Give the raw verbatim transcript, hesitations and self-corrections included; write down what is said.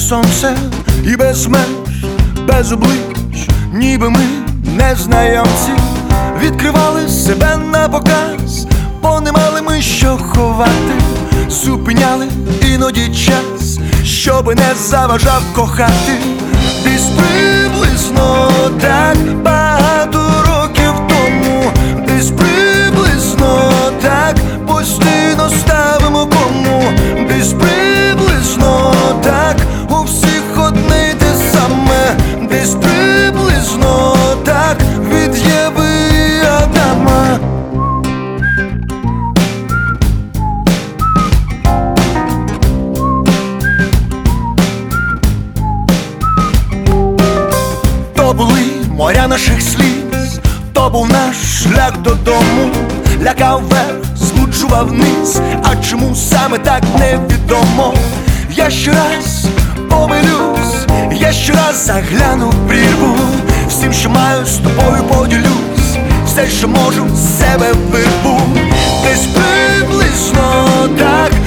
сонце і без меж, без облич, ніби ми незнайомці. Відкривали себе на показ, бо не мали ми що ховати. Зупиняли іноді час, щоби не заважав кохати. Десь приблизно так багато років тому, десь приблизно так постійно ставимо кому, десь приблизно так у всіх одне й те саме, десь приблизно так від Єви і Адама. То були моря наших сліз, то був наш шлях додому. Лякав вверх, збуджував вниз, а чому саме так невідомо. Я ще раз помилюсь, я ще раз загляну в прірву. Всім, що маю, з тобою поділюсь, все, що можу, з себе вирву. Десь приблизно так